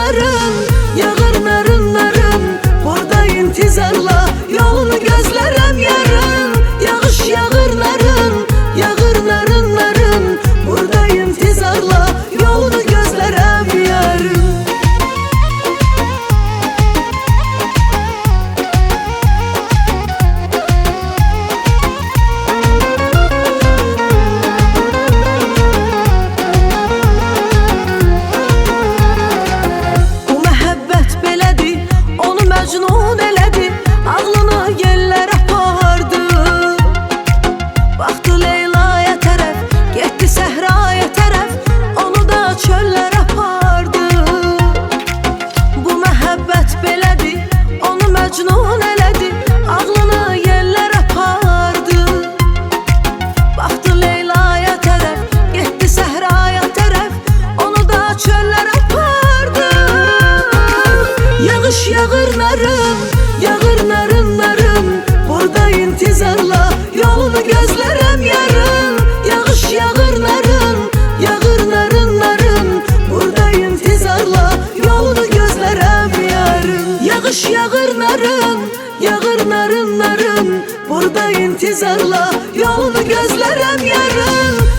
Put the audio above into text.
narın, yağır narın narın. Burada intizarla yolunu gözlerem yarın. Yağış yağır narın, yağır narın narın. Burada intizarla yolunu gözlerem yarın. Məcnun elədi, ağlını yellərə apardı. Baxdı Leylaya tərəf, getdi səhraya tərəf, onu da çöllərə apardı. Bu məhəbbət belədi, onu məcnun elədi, ağlını yellərə apardı. Baxdı Leylaya tərəf, getdi səhraya tərəf, onu da çöllərə apardı. Yağış yağır narın, yağır narın narın. Burada intizarla yolunu gözlerem yarın. Yağış yağır narın, yağır narın narın. Burada intizarla yolunu gözlerem yarın. Yağış yağır narın, yağır narın narın. Burada intizarla yolunu gözlerem yarın.